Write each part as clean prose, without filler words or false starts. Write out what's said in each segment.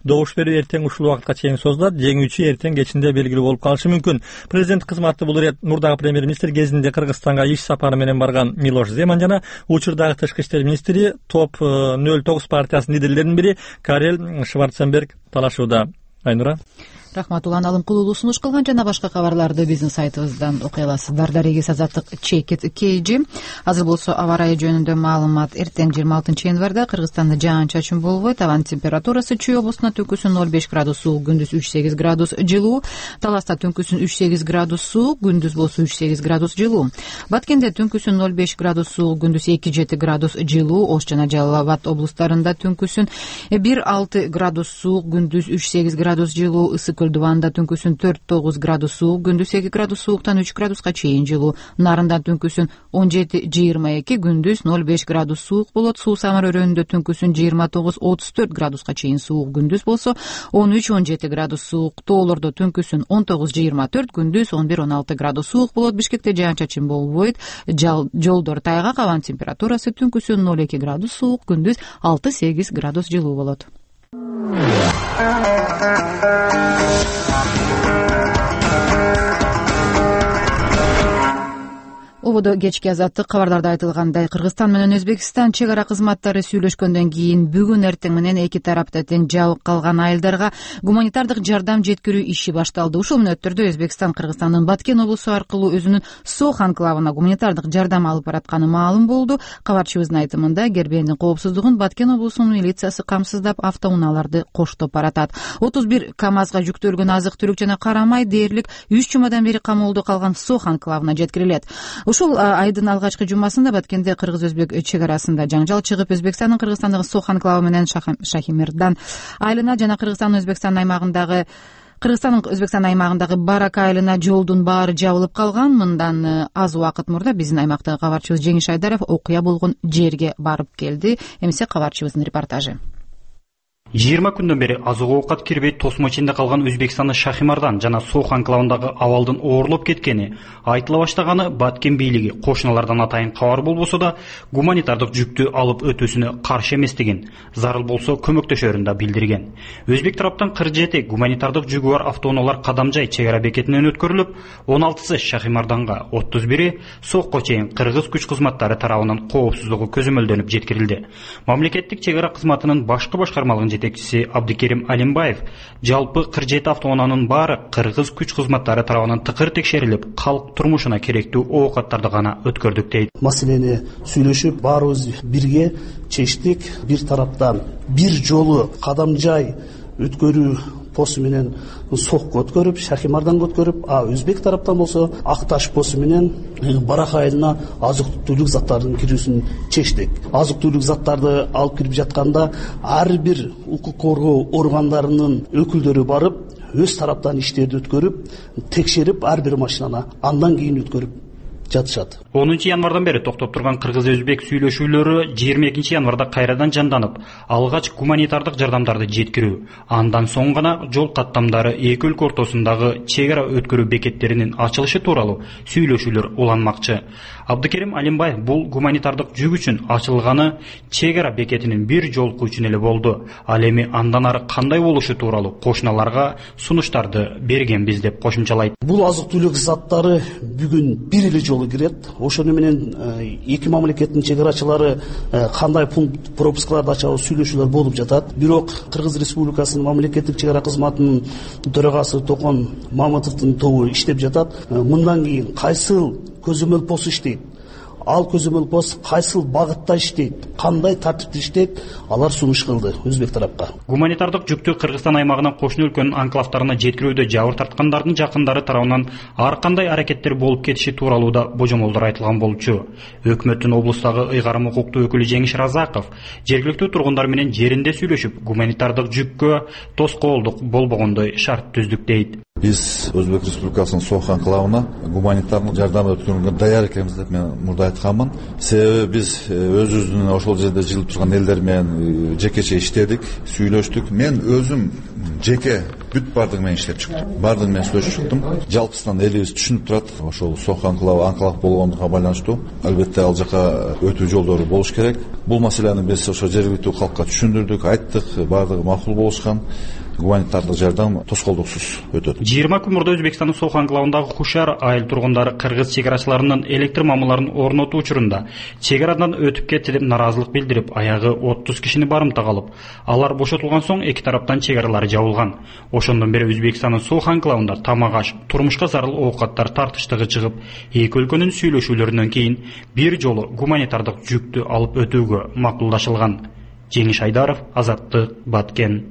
Добуш берүү эртең ушул убакытка чейин созулат. Жеңүүчү эртең кечинде белгилүү болуп калышы мүмкүн. Президент кызматы бул ирет мурдагы премьер-министр кезинде Кыргызстанга иш сапары менен барган Милош Земан жана учурдагы тышкы иштер министри Топ 09 партиясынын лидерлеринин бири Карел Шварценберг талашууда. Айнура. Рахмат, улан алымкулуулуу сунуш кылган. Жана башка кабарларды биздин сайтыбыздан окуй аласыздар. Дарегис азаттык чекит KG. Азыр болсо аба ырайы жөнүндө маалымат. Эртең 26 январда Кыргызстанда жаан-чачын болбойт. Абанын температурасы Чүй облусунда түнкүсүн 0,5 градус суук, күндүз 3,8 градус жылуу. Таласта түнкүсүн 3,8 градус суук, күндүз болсо 3,8 градус жылуу. Баткенде түнкүсүн 0,5 градус суук, күндүз 2,7 градус жылуу. Ош жана Жалал Абад облустарында түнкүсүн 1,6 градус суук, күндүз 3,8 градус жылуу. Дубанда түнкүсүн 4,9 градус суук, күндүз 2 градус сууктан 3 градуска чейин жылуу. Нарында түнкүсүн 17-22, күндүз 0,5 градус суук болот. Суу Самар өрөөнүндө түнкүсүн 29-34 градуска чейин суук, күндүз болсо 13-17 градус суук. Тоолордо түнкүсүн 19-24, күндүз 11-16 градус суук болот. Бишкекте жаан-чачын болбойт. Жолдор тайгак, абанын температурасы түнкүсүн 0,2 градус суук, күндүз 6-8 градус жылуу болот. Ободо кечки азаттык кабарларда айтылгандай, Кыргызстан менен Өзбекстан чек ара кызматтары сүйлөшкөндөн кийин бүгүн эртең менен эки тарапта тең жабык калган айылдарга гуманитардык жардам жеткирүү иши башталды. Ушул мүнөттөрдө Өзбекстан Кыргызстандын Баткен облусу аркылуу өзүнүн Сох анклавына гуманитардык жардам алып баратканы маалым болду. Кабарчыбыздын айтымында, Гербендин коопсуздугун Баткен облусунун милициясы камсыздап, автоунааларды коштоп баратат. 31 КАМАЗга жүктөлгөн азык-түлүк жана карамай дээрлик 3 жумадан бери камоолдо калган Сох анклавына жеткирилет. Ушул айдын алгачкы жумасында Баткенде кыргыз-өзбек чек арасында жаңжал чыгып, Өзбекстандын Кыргызстандагы Сох анклавы менен Шахимердан айылына жана Кыргызстандын Өзбекстан аймагындагы Барак айылына жолдун баары жабылып калган. Мындан аз убакыт мурда биздин аймактагы кабарчыбыз Жеңиш Айдаров окуя болгон жерге барып келди. Эмесе кабарчыбыздын репортажы. 20 күндөн бери азык-оокат кирбей тосмо ичинде калган Өзбекстандын Шахимардан жана Сох анклавындагы абалдын оорлоп кеткени айтыла баштаганы Баткен бийлиги кошуналардан атайын кабар болбосо да гуманитардык жүктү алып өтүүсүнө каршы эместигин, зарыл болсо көмөктөшөрүн да билдирген. Өзбек тараптан 47 гуманитардык жүгү бар автоунаалар Кадамжай чек ара бекетинен өткөрүлүп, 16сы Шахимарданга, 31 Сохко чейин кыргыз күч кызматтары тарабынан коопсуздугу көзөмөлдөнүп жеткирилди. Мамлекеттик чек ара кызматынын башкы башкармалыгын жетекчиси Абдыкерим Алимбаев жалпы 47 автоунаанын баары кыргыз күч кызматтары тарабынан тыкыр текшерилип, калк турмушуна керектүү оокаттарды гана өткөрдүк дейт. Маселени сүйлөшүп, баарыбыз бирге чечтик. Бир тараптан бир жолу Кадамжай өткөрүү посу менен Сохко өткөрүп, Шахимардан өткөрүп, Өзбек тараптан болсо Акташ посу менен Барак айылына азык-түлүк заттарынын кирүүсүн чечтик. Азык-түлүк заттарды алып кирип жатканда ар бир укук коргоо органдарынын өкүлдөрү барып, өз тараптан иштерди өткөрүп, текшерип, ар бир машинаны андан кийин өткөрүп жатышат. 10 январдан бери токтоп турган кыргыз-өзбек сүйлөшүүлөрү 22 январда кайрадан жанданып, алгач гуманитардык жардамдарды жеткирүү, андан соң гана жол каттамдары эки өлкө ортосундагы чек ара өткөрүү бекеттеринин ачылышы тууралуу сүйлөшүүлөр уланмакчы. Абдыкерим Алимбаев бул гуманитардык жүк үчүн ачылганы чек ара бекетинин бир жолку үчүн эле болду. Ал эми андан ары кандай болушу тууралуу кошуналарга сунуштарды бергенбиз деп кошумчалайт. Бул азык-түлүк заттары бүгүн бир эле жолу кирет. Ошону менен эки мамлекеттин чек арачылары кандай пункт пропускаларды ачабы сүйлөшүүлөр болуп жатат. Бирок Кыргыз Республикасынын мамлекеттик чек ара кызматынын төрагасы Токон Маматовдун тобу иштеп жатат. Мындан кийин кайсыл көзөмөл пост иштейт, ал көзөмөл пост кайсыл багытта иштейт, кандай тартипте иштейт, алар сунуш кылды Өзбек тарапка. Гуманитардык жүктү Кыргызстан аймагынан кошуна өлкөнүн анклавтарына жеткирүүдө жабыр тарткандардын жакындары тарабынан ар кандай аракеттер болуп кетиши тууралуу да божомолдор айтылган болчу. Өкмөттүн облустагы ыйгарым укуктуу өкүлү Жеңиш Разаков жергиликтүү тургундар менен жеринде сүйлөшүп, гуманитардык жүккө тоскоолдук болбогондой шарт түздүк дейт. Биз Өзбек Республикасынын Сох анклавына гуманитардык жардам өткөрүүгө даяр экенбиз деп мен мурда айтканмын. Себеби биз өзүбүздүн ошол жерде жылып турган элдер менен жекече иштедик, сүйлөштүк. Мен өзүм жеке бүт бардыгы менен иштеп чыктым. Бардыгы менен сүйлөшүп чыктым. Жалпысынан элибиз түшүнүп турат. Ошол Сох анклав болгондугуна байланыштуу. Албетте ал жака өтүү жолдору болуш керек. Бул маселени биз ошо жергиликтүү калкка түшүндүрдүк, айттык, бардыгы макул болушкан. Гуманитардык жардам тоскоолдуксуз өтөт. 20 күн мурда Өзбекстандын Сох анклавындагы Хушар айыл тургундары кыргыз чегарачыларынын электр мамыларын орнотуу учурунда чегарадан өтүп кетти деп наразылык билдирип, аягы 30 кишини барымтага алып, алар бошотулган соң эки тараптан чегаралары жабылган. Ошондон бери Өзбекстандын Сох анклавында тамак-аш, турмушка зарыл оокаттар тартыштыгы чыгып, эки өлкөнүн сүйлөшүүлөрүнөн кийин бир жолу гуманитардык жүктү алып өтүүгө макулдашылган. Жеңиш Айдаров, Азаттык, Баткен.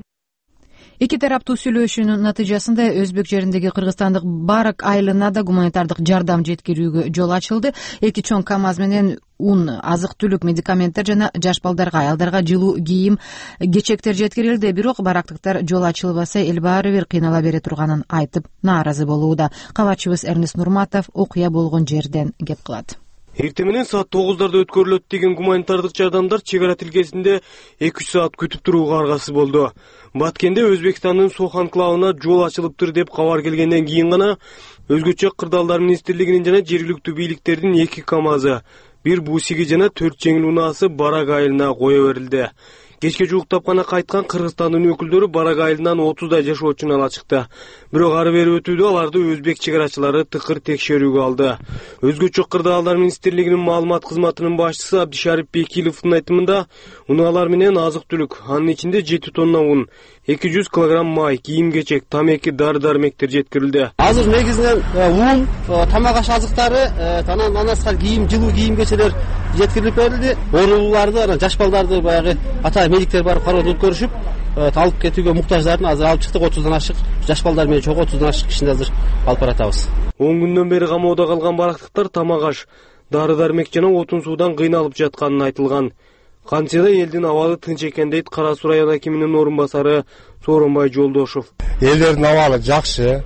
Эки тараптуу сүйлөшүүнүн натыйжасында өзбек жериндеги кыргызстандык Барак айылына да гуманитардык жардам жеткирүүгө жол ачылды. Эки чоң КАМАЗ менен ун, азык-түлүк, медикаменттер жана жаш балдарга, аялдарга жылуу кийим, кечектер жеткирилди. Бирок барактыктар жол ачылбаса эл баары бир кыйнала бере турганын айтып нааразы болууда. Кабатчыбыз Эрнест Нурматов окуя болгон жерден кеп кылат. Эртең менен саат 9:00 өткөрүлөт деген гуманитардык жардамдар чегара тилкесинде 2-3 саат күтүп турууга аргасыз болду. Баткенде Өзбекстандын Сох анклавына жол ачылыптыр деп кабар келгенден кийин гана Өзгөчө кырдаалдар министрлигинин жана жергиликтүү бийликтердин 2 КАМАЗы, 1 бусиги жана 4 жеңил унаасы Барак айылына кое берилди. Кечке жууктап гана кайткан Кыргызстандын өкүлдөрү Барак айылынан 30дай жашоочуну ала чыкты. Бирок ары бери өтүүдө аларды өзбек чегарачылары тыкыр текшерүүгө алды. Өзгөчө кырдаалдар министрлигинин маалымат кызматынын башчысы Абдишарип Бекиловдун айтымында, унаалар менен азык-түлүк, анын ичинде 7 тонна ун, 200 килограмм май, кийим-кечек, тамеки, дары-дармектер жеткирилди. Азыр негизинен ун, тамак-аш азыктары, анан кийим, жылуу кийим-кечелер жеткирилип берилди. Оорулууларды, жаш балдарды баягы ата медиктер барып карап өткөрүшүп, алып кетүүгө муктаждарын азыр алып чыктык. 30дан ашык жаш балдар менен чогуу 30дан ашык кишини азыр алып баратабыз. 10 күндөн бери камоодо калган барактыктар тамак-аш, дары-дармек жана отун суудан кыйналып жатканын айтылган. Кантсе да элдин абалы тынч экен дейт Кара Суу район акиминин орун басары Сооронбай Жолдошов. Элдердин абалы жакшы.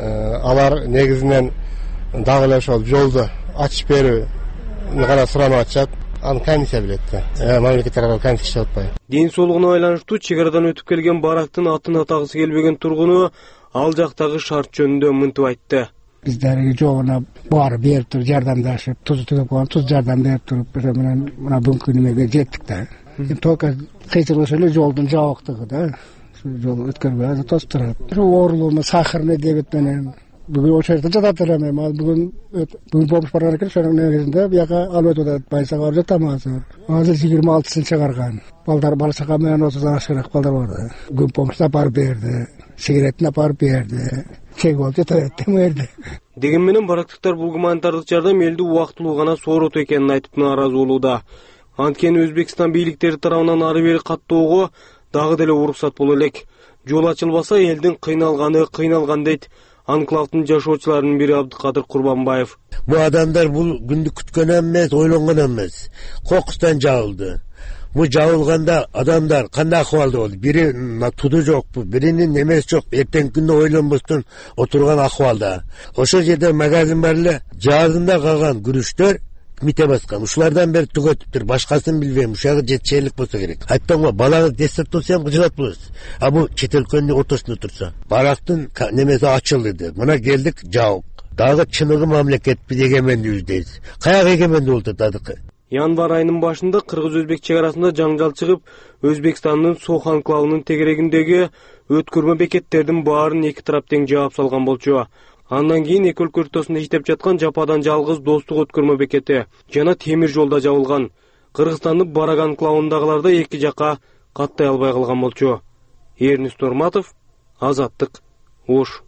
Алар негизинен дагы эле ошол жолду ачып берүү гана суранып атышат. Аны комиссия билет да. Мамлекет тарабы комиссия иштеп атпайбы. Ден соолугуна байланыштуу чегарадан өтүп келген барактын атын атагысы келбеген тургуну ал жактагы шарт жөнүндө мынтип айтты. Биздерге жогуна баары берип туруп жардамдашып, туз түгөп койгон, туз жардам берип туруп, менен мына бүгүнкү немеге жеттик да. Только кыйчылышы эле жолдун жабыктыгы да. Жол өткөрбөй азыр тосуп турат. Оорулуу сахарный диабет менен бүгүн ошол жерде жатат элем. Ал бүгүн помощь барган экен, ошонун негизинде бияка алып өтүп атат. Байсага барып жатам азыр. Азыр 26-сын чыгарган. Балдар барсага менен 30дан ашыраак балдар бар да. Бүгүн помощь апарып берди. Сигаретин апарып берди. Чек болуп жатат демерди. Деген менен барактыктар бул гуманитардык жардам элди убактылуу гана соорот экенин айтып нааразы болууда. Анткени Өзбекстан бийликтери тарабынан ары бери каттоого дагы деле уруксат боло элек. Жол ачылбаса элдин кыйналган дейт анклавдын жашоочуларынын бири Абдыкадыр Курбанбаев. Бу адамдар бул күндү күткөн эмес, ойлонгон эмес. Кокустан жабылды. Бу жабылганда адамдар кандай акыбалда болду? Бири туду жокпу, биринин немеси жок, эртең күндө ойлонбостон отурган акыбалда. Ошол жерде магазин бар эле, жаадында калган күрүчтөр мите баскан. Ушулардан бери түгөтүптүр, башкасын билбейм. Ушага жетишерлик болсо керек. Айттым го, балаңыз дестеп турса ham кыжылат болосуз. А бу чет өлкөнүн ортосунда турса, барактын немеси ачылды деп. Мына келдик, жабык. Дагы чыныгы мамлекетпи эгемендүүбүз. Каяка эгемендүү болуп атат? Январь айынын башында кыргыз-өзбек чегарасында жаңжал чыгып, Өзбекстандын Сох анклавынын тегерегиндеги өткөрмө бекеттердин баарын эки тарап тең жаап салган болчу. Андан кийин эки өлкө ортосунда иштеп жаткан жападан жалгыз достук өткөрмө бекети жана темир жолда жабылган. Кыргызстандын Барак анклавындагылар да эки жакка каттай албай калган болчу. Эрнест Нурматов, Азаттык, Ош.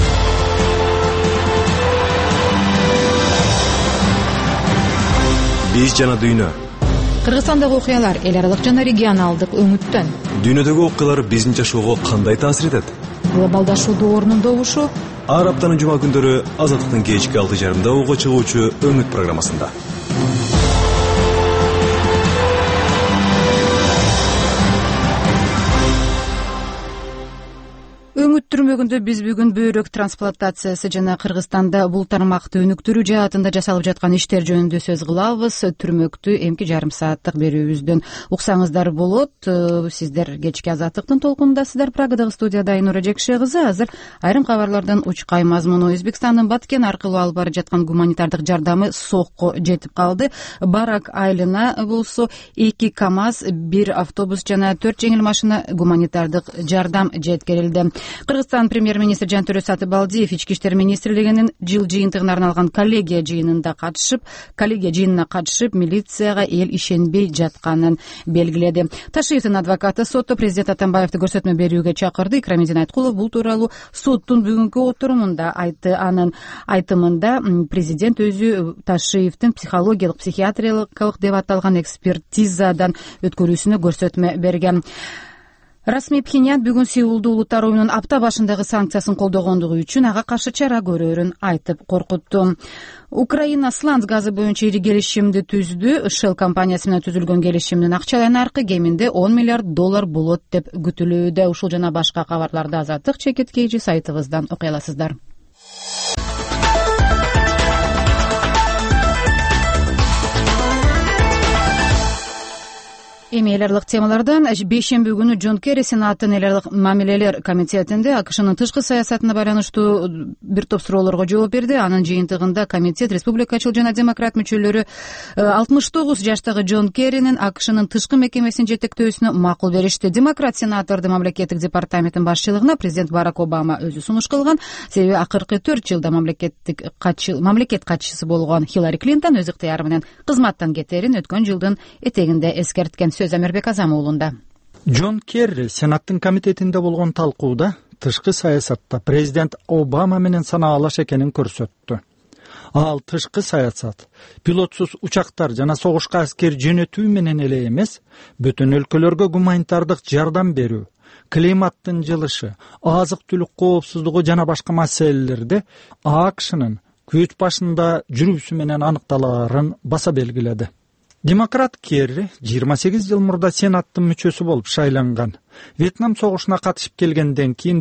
Биз жана дүйнө. Кыргызстандагы окуялар эл аралык жана регионалдык өңүттөн. Дүйнөдөгү окуялар биздин жашоого кандай таасир этет? Глобалдашуу доорунун добушу. Ар аптанын жума күндөрү Азаттыктын кечки 6:30 уга чыгуучу өңүт программасында. Өңүттүрмөгүндө биз бүгүн бөйрөк трансплантациясы жана Кыргызстанда бул тармакты өнүктүрүү жаатында жасалып жаткан иштер жөнүндө сөз кылабыз. Түрмөктү эмки жарым сааттык берүүбүздөн уксаңыздар болот. Сиздер кечки Азаттыктын толкунундасыздар. Прагадагы студияда Айнура Жекше кызы. Азыр айрым кабарлардан учкай мазмуну. Өзбекстандын Баткен аркылуу алып бара жаткан гуманитардык жардамы Сокко жетип калды. Барак айылына болсо 2 КАМАЗ, 1 автобус жана 4 жеңил машина гуманитардык жардам жеткирилди. Кыргызстан премьер-министри Жантөрө Сатыбалдиев ички иштер министрлигинин жыл жыйынтыгына арналган коллегия жыйынына катышып, милицияга эл ишенбей жатканын белгиледи. Ташиевдин адвокаты сотто президент Атамбаевди көрсөтмө берүүгө чакырды. Икрамидин Айткулов бул тууралуу соттун бүгүнкү отурумунда айтты. Анын айтымында президент өзү Ташиевдин психологиялык, психиатриялык деп аталган экспертизадан өткөрүүсүнө көрсөтмө берген. Расмий Пхеньян бүгүн Сеулду улуттар оюнунун апта башындагы санкциясын колдогондугу үчүн ага каршы чара көрөрүн айтып коркутту. Украина сланц газы боюнча ири келишимди түздү. Shell компаниясы менен түзүлгөн келишимдин акчалай наркы кеминде $10 миллиард болот деп күтүлүүдө. Ушул жана башка кабарларды Азаттык чекит KG сайтыбыздан окуй аласыздар. Эми эл аралык темалардан бейшемби күнү Джон Керри Сенаттын эл аралык мамилелер комитетинде АКШнын тышкы саясатына байланыштуу бир топ суроолорго жооп берди. Анын жыйынтыгында комитет республикачыл жана демократ мүчөлөрү 69 жаштагы Джон Керринин АКШнын тышкы мекемесин жетектөөсүнө макул беришти. Демократ сенаторду мамлекеттик департаменттин башчылыгына президент Барак Обама өзү сунуш кылган. Себеби акыркы 4 жылда мамлекет катчысы болгон Хиллари Клинтон өз ыктыяры менен кызматтан кетерин өткөн жылдын этегинде эскерткен. Сөз Амербек Азам уулунда. Джон Керри Сенаттын комитетинде болгон талкууда тышкы саясатта президент Обама менен санаалаш экенин көрсөттү. Ал тышкы саясат пилотсуз учактар жана согушка аскер жөнөтүү менен эле эмес, бүтүн өлкөлөргө гуманитардык жардам берүү, климаттын жылышы, азык-түлүк коопсуздугу жана башка маселелерде АКШнын күч башында жүрүүсү менен аныкталаарын баса белгиледи. Демократ Керри 28 жыл мурда Сенаттын мүчөсү болуп шайланган. Вьетнам согушуна катышып келгенден кийин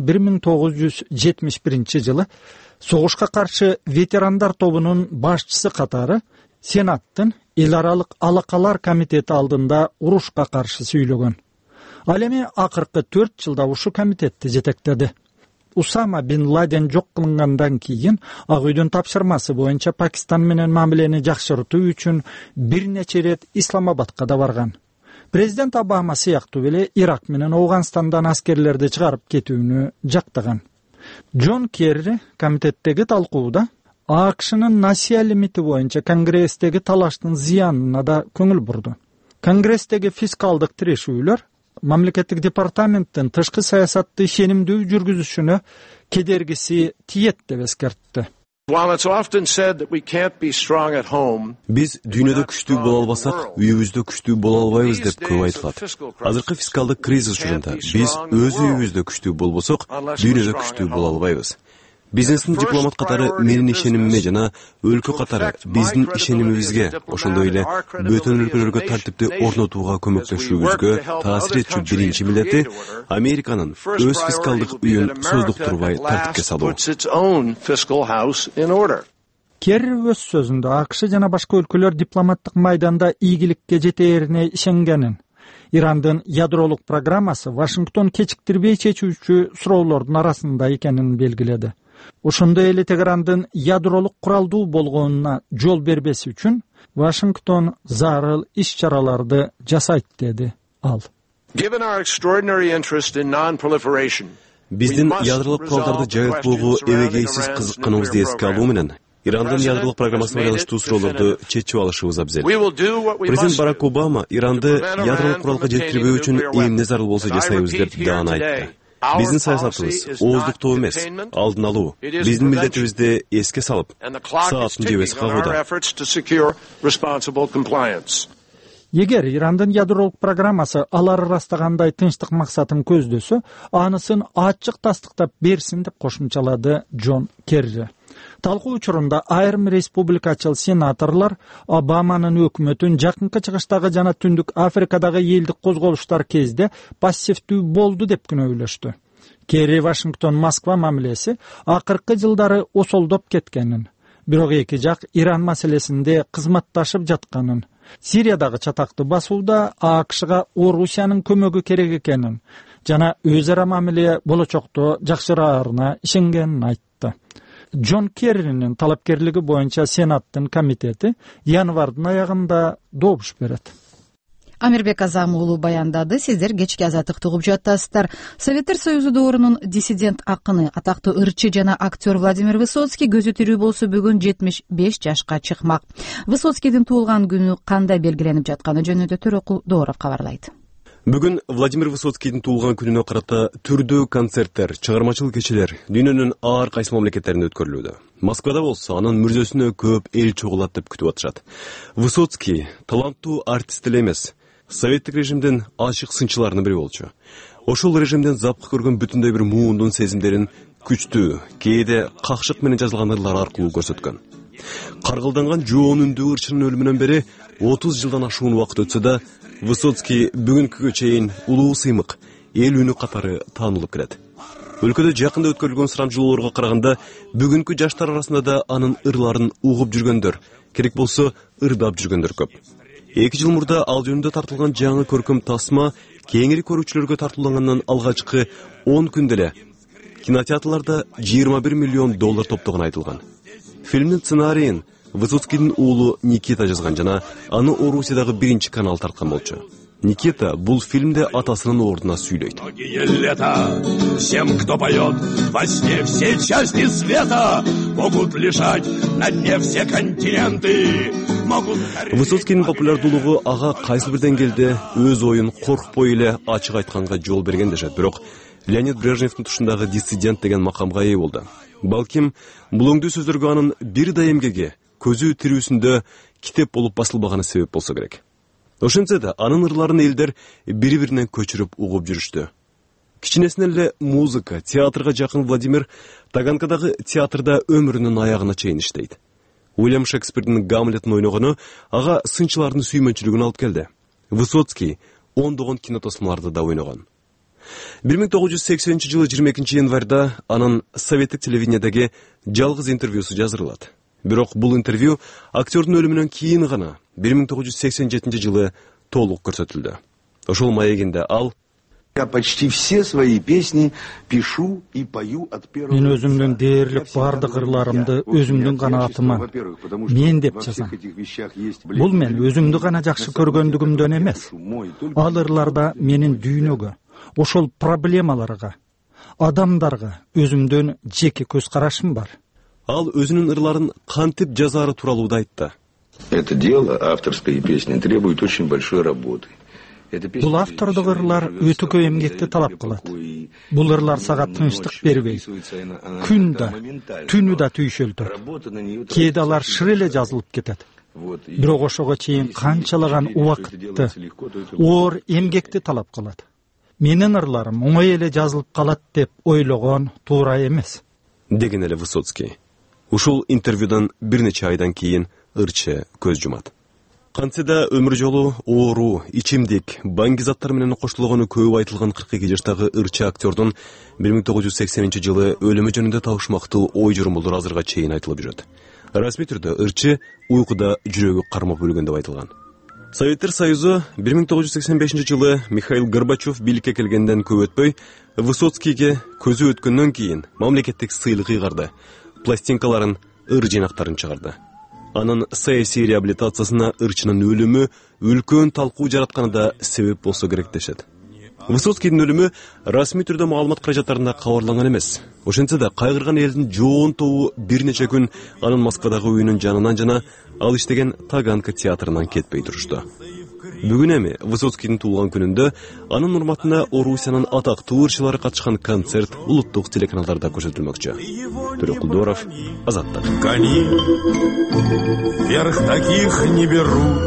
1971 жылы согушка каршы ветерандар тобунун башчысы катары Сенаттын эл аралык алакалар комитети алдында урушка каршы сүйлөгөн. Ал эми акыркы 4 жылда ушу комитетти жетектеди. Усама бин Ладен жок кылынгандан кийин Ак үйдүн тапшырмасы боюнча Пакистан менен мамилени жакшыртуу үчүн бир нече рет Исламабадка да барган. Президент Обама сыяктуу эле Ирак менен Афганстандан аскерлерди чыгарып кетүүнү жактаган. Джон Керри комитеттеги талкууда АКШнын насыя лимити боюнча Конгресстеги талаштын зыянына да көңүл бурду. Конгресстеги фискалдык тирешүүлөр мамлекеттик департаменттин тышкы саясатты ишенимдүү жүргүзүшүнө кедергиси тиет деп эскертти. Биз дүйнөдө күчтүү боло албасак, үйүбүздө күчтүү боло албайбыз деп көп айтылат. Азыркы фискалдык кризис учурунда биз өз үйүбүздө күчтүү болбосок, дүйнөдө күчтүү боло албайбыз. Бизнестин дипломат катары менин ишенимиме жана өлкө катары биздин ишенимибизге, ошондой эле бөтөн өлкөлөргө тартипти орнотууга көмөктөшүүбүзгө таасир этчү биринчи милдети Американын өз фискалдык үйүн создуктурбай тартипке салуу. Керри өз сөзүндө АКШ жана башка өлкөлөр дипломаттык майданда ийгиликке жетээрине ишенгенин, Ирандын ядролук программасы Вашингтон кечиктирбей чечүүчү суроолордун арасында экенин белгиледи. Ошондой эле Тегерандын ядролук куралдуу болгонуна жол бербеси үчүн Вашингтон зарыл иш-чараларды жасайт деди ал. Биздин ядролук куралдарды жайылтпоого эбегейсиз кызыкканыбызды эске алуу менен Ирандын ядролук программасына байланыштуу суроолорду чечип алышыбыз абзел. Президент Барак Обама Иранды ядролук куралга жеткирбөө үчүн эмне зарыл болсо жасайбыз деп даана айтты. Биздин саясатыбыз ооздуктоо эмес, алдын алуу. Биздин милдетибизди эске салып, саатын жебес кагууда. Эгер Ирандын ядролук программасы алар ырастагандай тынчтык максатын көздөсө, анысын ачык тастыктап берсин деп кошумчалады Джон Керри. Талкуу учурунда айрым республикачыл сенаторлор Обаманын өкмөтүн жакынкы чыгыштагы жана Түндүк Африкадагы элдик козголуштар кезде пассивдүү болду деп күнөөлөштү. Kerry Washington Moskva мамилеси акыркы жылдары осолдоп кеткенин, бирок эки жак Иран маселесинде кызматташып жатканын, Сириядагы чатакты басууда АКШга Орусиянын көмөгү керек экенин жана өз ара мамиле болочокто жакшыраарына ишенгенин айтты. Джон Керринин талапкерлиги боюнча Сенаттын комитети январдын аягында добуш берет. Амирбек Азам уулу баяндады. Сиздер кечки азаттыкты угуп жатасыздар. Советтер Союзу доорунун диссидент акыны, атактуу ырчы жана актер Владимир Высоцкий көзү тирүү болсо бүгүн 75 жашка чыкмак. Высоцкийдин туулган күнү кандай белгиленип жатканы жөнүндө Төрөкул Дооров кабарлайт. Бүгүн Владимир Высоцкийдин туулган күнүнө карата түрдүү концерттер, чыгармачыл кечелер дүйнөнүн ар кайсы мамлекеттеринде өткөрүлүүдө. Москвада болсо анын мүрзөсүнө көп эл чогулат деп күтүп атышат. Высоцкий таланттуу артист эле эмес, советтик режимдин ачык сынчыларынын бири болчу. Ошол режимден запкы көргөн бүтүндөй бир муундун сезимдерин күчтүү, кээде какшык менен жазылган ырлар аркылуу көрсөткөн. Каргылданган жоон үндүү ырчынын өлүмүнөн бери 30 жылдан ашуун убакыт өтсө да, Высоцкий бүгүнкүгө чейин улуу сыймык, эл үнү катары таанылып келет. Өлкөдө жакында өткөрүлгөн сурамжылоолорго караганда, бүгүнкү жаштар арасында да анын ырларын угуп жүргөндөр, керек болсо ырдап жүргөндөр көп. 2 жыл мурда ал жөнүндө тартылган жаңы көркөм тасма кеңири көрүүчүлөргө тартуулгангандан алгачкы 10 күндө эле кинотеатрларда $21 миллион топтогон айтылган. Фильмдин сценарийин Высоцкийдин уулу Никита жазган жана аны Орусиядагы биринчи канал тарткан болчу. Никита бул фильмде атасынын ордуна сүйлөйт. Всем, кто поет во сне, все части света могут лежать на дне все континенты. Высоцкийдин популярдуулугу ага кайсы бир деңгээлде өз оюн коркпой эле ачык айтканга жол берген дешет. Бирок Леонид Брежневдин тушундагы диссидент деген макамга ээ болду. Балким бул өңдүү сөздөргө анын бир да эмгеги, көзү тирүүсүндө китеп болуп басылбаганы себеп болсо керек. Ошентсе да анын ырларын элдер бири-биринен көчүрүп угуп жүрүштү. Кичинесинен эле музыка, театрга жакын Владимир Таганкадагы театрда өмүрүнүн аягына чейин иштейт. Уильям Шекспирдин Гамлетин ойногону ага сынчылардын сүймөнчүлүгүн алып келди. Высоцкий ондогон кинотосмаларда да ойногон. 1980 жылы 22 январда анын советтик телевидениедеги жалгыз интервьюсу жаздырылат. Бирок бул интервью актердун өлүмүнөн кийин гана 1987 жылы толук көрсөтүлдү. Ошол маегинде ал: Я почти все свои песни пишу и пою от первого. Мен өзүмдүн дээрлик бардык ырларымды өзүмдүн гана атыма мен деп жазам. Бул мен өзүмдү гана жакшы көргөндүгүмдөн эмес. Ал ырларда менин дүйнөгө, ошол проблемаларга, адамдарга өзүмдүн жеке көз карашым бар. Ал өзүнүн ырларын кантип жазаары тууралуу да айтты. Это дело авторской песни требует очень большой работы. Бул автордук ырлар өтө көп эмгекти талап кылат. Бул ырлар сага тынчтык бербейт. Күн да, түнү да түйшөлтөт. Кээде алар шыр эле жазылып кетет. Бирок ошого чейин канчалаган убакытты, оор эмгекти талап кылат. Менин ырларым оңой эле жазылып калат деп ойлогон туура эмес, деген эле Высоцкий. Ушул интервьюдан бир нече айдан кийин ырчы көз жумат. Кантсе да өмүр жолу оору, ичимдик, баңги заттар менен коштолгону көп айтылган 42 жаштагы ырчы актердун 1980 жылы өлүмү жөнүндө табышмактуу ой журумдулар азырга чейин айтылып жүрөт. Расмий түрдө ырчы уйкуда жүрөгү кармап өлгөн деп айтылган. Советтер Союзу 1985 жылы Михаил Горбачев бийликке келгенден көп өтпөй, Высоцкийге көзү өткөндөн кийин мамлекеттик сыйлык ыйгарды, пластинкаларын, ыр жыйнактарын чыгарды. Анын саясий реабилитациясына ырчынын өлүмү үлкөн талкуу жаратканы да себеп болсо керек дешет. Высоцкийдин өлүмү расмий түрдө маалымат каражаттарында кабарланган эмес. Ошентсе да кайгырган элдин жоон тобу бир нече күн анын Москвадагы үйүнүн жанынан жана ал иштеген Таганка театрынан кетпей турушту. Бүгүн эми Высоцкийдин туулган күнүндө анын урматына Орусиянын атактуу ырчылары катышкан концерт улуттук телеканалдарда көрсөтүлмөкчү. Төрөкул Дооров, Азаттык. Кони вверх таких не берут,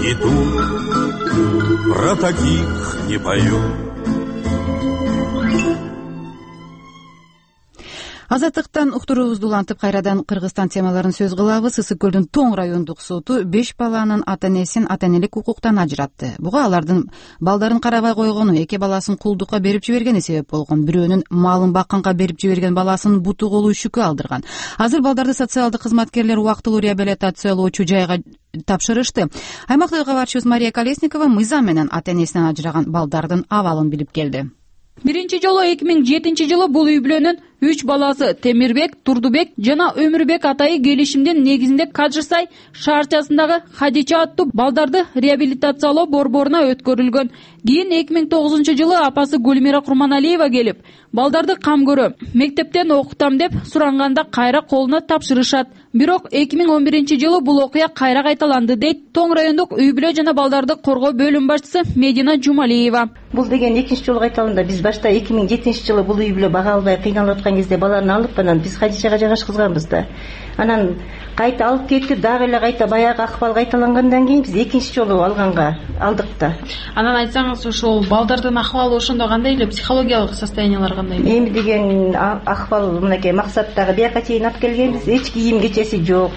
идут, про таких не поют. Азаттыктан уктуруубузду улантып кайрадан Кыргызстан темаларын сөз кылабыз. Ысык Көлдүн Тоң райондук соту 5 баланын ата-энесин ата-энелик укуктан ажыратты. Буга алардын балдарын карабай койгону, эки баласын кулдукка берип жибергени себеп болгон. Бирөөнүн малын бакканга берип жиберген баласын буту колу шүкө алдырган. Азыр балдарды социалдык кызматкерлер убактылуу реабилитациялоочу жайга тапшырышты. Аймактык кабарчыбыз Мария Колесникова мыйзам менен ата-энесинен ажыраган балдардын абалын билип келди. Биринчи жолу 2007-жылы бул үй бүлөнүн 3 баласы Темирбек, Турдубек жана Өмүрбек атайы келишимдин негизинде Кажырсай шаарчасындагы Хадича аттуу балдарды реабилитациялоо борборуна өткөрүлгөн. Кийин 2009-жылы апасы Гүлмира Курманалиева келип, балдарды кам көрөм, мектептен окутам деп суранганда кайра колуна тапшырышат. Бирок 2011-жылы бул окуя кайра кайталанды дейт Тоң райондук үй бүлө жана балдарды коргоо бөлүм башчысы Медина Жумалиева. Бул деген экинчи жолу кайталанды. Биз башта 2007-жылы бул үй бүлө бага албай кыйналып аткан кезде баланы алып, анан биз Хадичага жайгашкызганбыз да. Анан кайта алып кетти, дагы эле кайта баягы акыбал кайталангандан кийин биз экинчи жолу алдык да. Анан айтсаңыз, ошол балдардын акыбалы ошондо кандай эле, психологиялык состояниялары кандай? Эми деген акыбал мынакей максаттагы бияка чейин алып келгенбиз, эч кийим кечеси жок.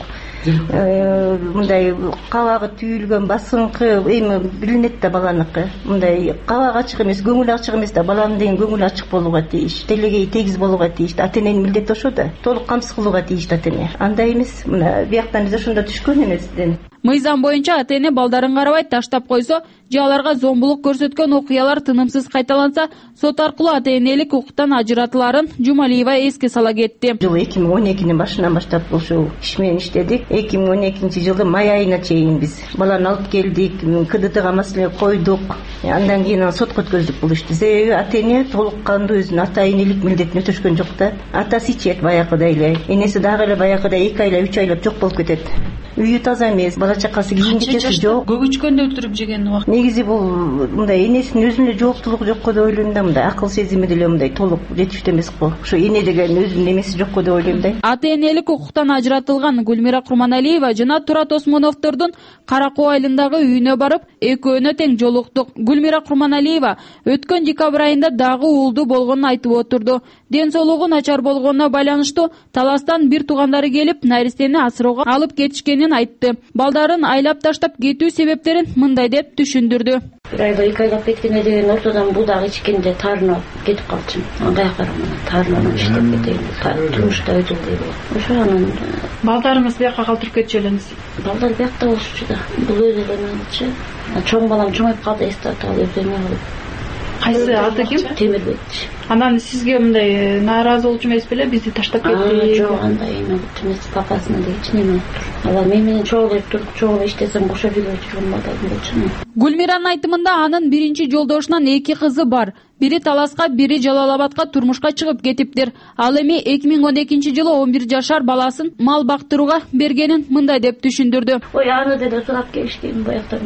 Мындай кабагы түйүлгөн, басыңкы, эми билинет да баланыкы. Мындай кабак ачык эмес, көңүл ачык эмес да, баланын деген көңүл ачык болууга тийиш, делегей тегиз болууга тийиш. Ата-эненин милдети ошо да, толук камсыз кылууга тийиш ата-эне. Андай эмес, мына бияктан биз ошондо түшкөн эмеспиз. Мыйзам боюнча ата-эне балдарын карабай таштап койсо же аларга зомбулук көрсөткөн окуялар тынымсыз кайталанса, сот аркылуу ата-энелик укуктан ажыратыларын Жумалиева эске сала кетти. 2012-нин башынан баштап ушул иш менен иштедик. 2012-жылы май айына чейин биз баланы алып келдик, КДТга маселе койдук. Андан кийин сотко өткөздүк бул ишти. Себеби ата-эне толук кандуу өзүнүн ата-энелик милдетин өтөшкөн жок да. Атасы ичет баягыдай эле, энеси дагы эле баягыдай 2 айлап 3 айлап жок болуп кетет. Үйү таза эмес, бала чакасы кийим кечеси жок. Көгүчкөндө өлтүрүп жеген убакыт. Негизи бул мындай энесинин өзүнө жооптулугу жокко деп ойлойм да, мындай акыл сезими деле мындай толук жетиштүү эмес го. Ошо эне деген өзүнүн эмеси жокко деп ойлойм да. Ата-энелик укуктан ажыратылган Гүлмира Курманалиева жана Турат Осмоновдордун Каракоо айылындагы үйүнө барып, экөөнө тең жолуктук. Гүлмира Курманалиева өткөн декабрь айында дагы уулду болгонун айтып отурду. Ден соолугу начар болгонуна байланыштуу таластан бир туугандары келип, наристени асыроого алып кетишкенин айтты. Балдарын айлап таштап кетүү себептерин мындай деп түшүндүрдү. Бир айда 2 айлап кеткенде деген ортодон будак ичкенде тарынып кетип калчым. Андай карамана тарынып иштеп кетейин. Турмушта өтүлдү. Ошо анан балдарыңыз бияка калтырып кетчү элеңиз. Балдар биякта болушчу да. Бул өзү эле менчи. Чоң балам чоңоюп калды, эстеп алып өзүнө алып. Кайсы аты ким? Темирбек. Анан сизге мындай нааразы болчу эмес беле, бизди таштап кетти? Жок, андай эме эмес, папасына дегичи неме тур. Алар мен менен чогуу туруп, чогуу иштесем кошо жүрүп жүргөн балдар болчу. Гүлмиранын айтымында анын биринчи жолдошунан 2 кызы бар. Бири Таласка, бири Жалалабадка турмушка чыгып кетиптир. Ал эми 2012-жылы 11 жашар баласын мал бактырууга бергенин мындай деп түшүндүрдү. Ой, аны деде сурап келишкен, баяктан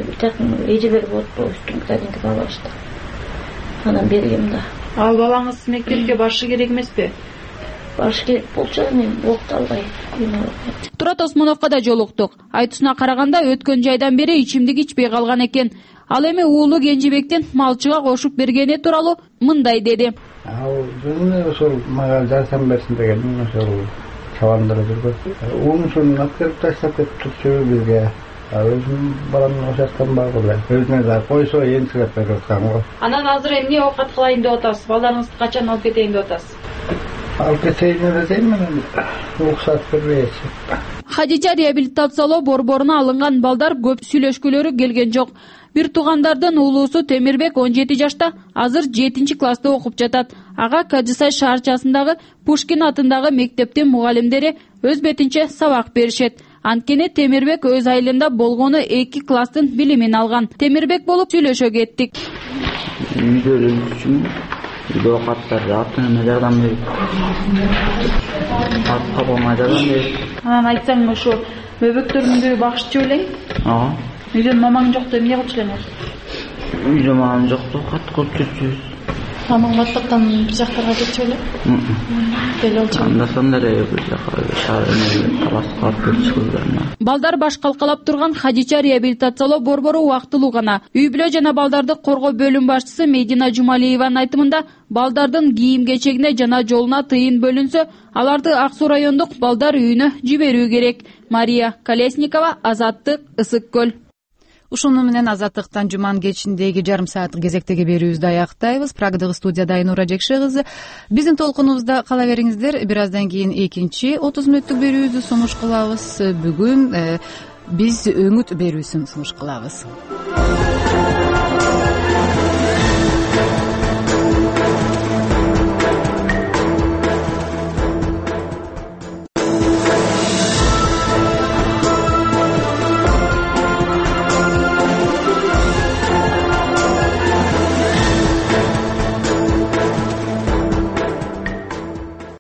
эжелер болуп үстүн кадимки балашты. Анан бергем да. Ал балаңыз мектепке барышы керек эмеспи? Барыш керек болчу, мен убакыт албай. Турат Осмоновго да жолуктук. Айтуусуна караганда өткөн жайдан бери ичимдик ичпей калган экен. Ал эми уулу Кенжибектин малчыга кошуп бергени тууралуу мындай деди. Ошол мага жардам берсин деген ошол чабандырып жүргөн. Уунусун алып келип таштап кетиптирчү бизге. Өзүм баламдын ошоктон багып эле. Өзүнө да койсо энчилеп берип аткан го. Анан азыр эмне оокат кылайын деп атасыз? Балдарыңызды качан алып кетейин деп атасыз? Алып кетейин деп атайм менен. Уруксат бербейсиз. Хадича реабилитациялоо борборуна алынган балдар көп сүйлөшкөлөрү келген жок. Бир туугандардын уулусу Темирбек 17 жашта, азыр 7-класста окуп жатат. Ага Кажысай шаарчасындагы Пушкин атындагы мектептин мугалимдери өз бетинче сабак беришет. Анткени Темирбек өз айылында болгону 2 класстын билимин алган. Темирбек болуп сүйлөшө кеттик. Үйдө үчүн оокаттар ата-эне жардам берип. Папама жардам берип. Анан айтсаң ошо бөбөктөрүңдү багышчу элең? Ага. Үйдөн мамаң жокто эмне кылчу элең? Үйдө мамам жокто, кат кылып жүрчүбүз. Мамаматтыктан бир жактарга кетчү эле. Дел болчу. Анда сонда эле бир жакка баскарып чыгылган. Балдар баш калкалап турган Хадича реабилитациялоо борбору убактылуу гана. Үй бүлө жана балдарды коргоо бөлүм башчысы Медина Жумалиеванын айтымында, балдардын кийим-кечегине жана жолуна тыйын бөлүнсө, аларды Ак Суу райондук балдар үйүнө жиберүү керек. Мария Колесникова, Азаттык, Ысык көл. Ушуну менен Азаттыктан жуманын кечиндеги жарым сааттык кезектеги берүүбүздү аяктайбыз. Прагадагы студияда Айнура Жекше кызы. Биздин толкунубузда кала бериңиздер. Бир аздан кийин экинчи 30 мүнөттүк берүүбүздү сунуш кылабыз. Бүгүн биз өңүт берүүсүн сунуш кылабыз.